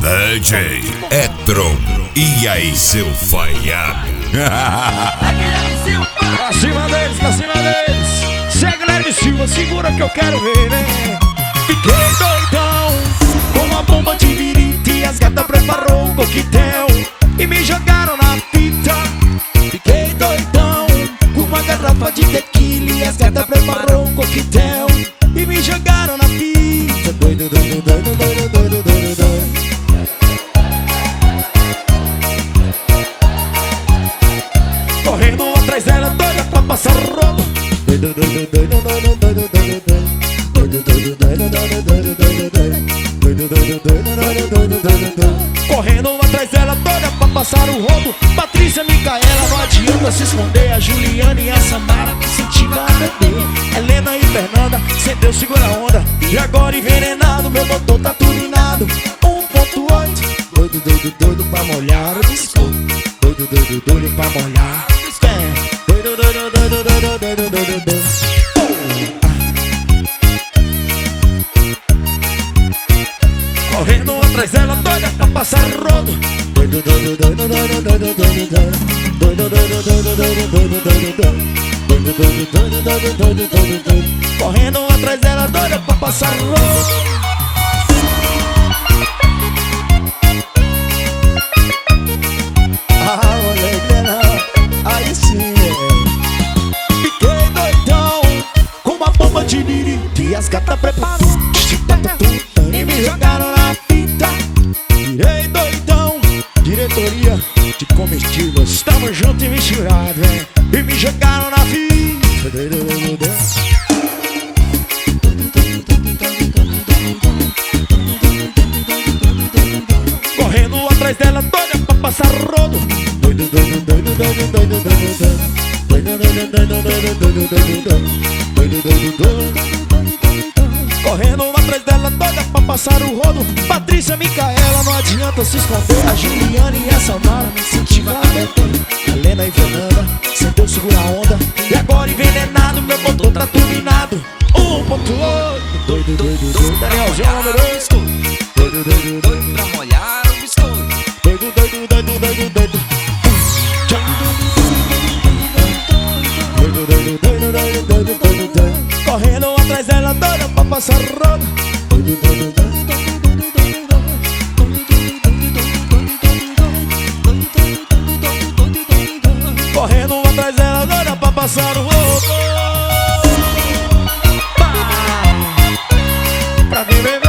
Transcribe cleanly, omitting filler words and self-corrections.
DJ Etron, e aí seu falhado? Pra cima deles, segue Guilherme Silva, segura que eu quero ver, né? Fiquei doidão com uma bomba de birita e as gatas preparou um coquetel e me jogaram na fita. Fiquei doidão com uma garrafa de tequila e as gatas preparou um coquetel e me jogaram na fita. Doido, doido, doido, doido, doido, doido, doido. Correndo atrás dela, doida pra passar o rodo. Doido, doido, doido, doido, doido, doido, doido. Doido, doido, doido, doido, doido, doido, doido. Doido, doido, doido, doido, doido, doido, doido. Correndo atrás dela, doida pra passar o rodo. Patrícia, Micaela, não adianta se esconder. A Juliana e a Samara me incentivam a beber. Helena e Fernanda, cê Deus segura a onda. E agora envenenado, meu motor tá turbinado. 1.8. Doido, doido, doido pra molhar o biscoito. Doido, doido, doido pra molhar o biscoito. Doido, doido, doido, doido, doido, doido, doido. Correndo atrás dela, doida pra passar o rodo. Doido, doido, doido, doido, doido, doido, doido. Doido, doido, doido, doido, doido, doido, doido. Doido, doido, doido, doido, doido, doido, doido. Correndo atrás dela, doida pra passar o rodo. Aí sim, fiquei doidão com uma bomba de birita e as gatas preparou e me jogaram na fita. Virei doidão, diretoria de comestíveis, tamo junto e misturado, hein? E me jogaram na fita. Correndo atrás dela, doida pra passar o rodo. Doido, doido, doido, doido, doido, doido, doido. Doido, doido, doido, doido, doido, doido, doido. Doido, doido, doido. Correndo atrás dela, doida pra passar o rodo. Patrícia, Micaela, não adianta se esconder. A Juliana e a Samara me incentivam a beber. Helena e Fernanda, cê Deus segura a onda. E agora envenenado, meu motor tá turbinado. 1.8. Doido, doido, doido. Danielzinho, número 2. Doido, doido, doido pra molhar o biscoito. Doido, doido, doido, doido, doido. Doido, doido, doido, doido, doido, doido, doido. Correndo atrás dela, doida pra passar o rodo. Doido, doido, doido, doido, doido, doido. Correndo atrás dela, doida pra passar o rodo. Pra mim, bebê.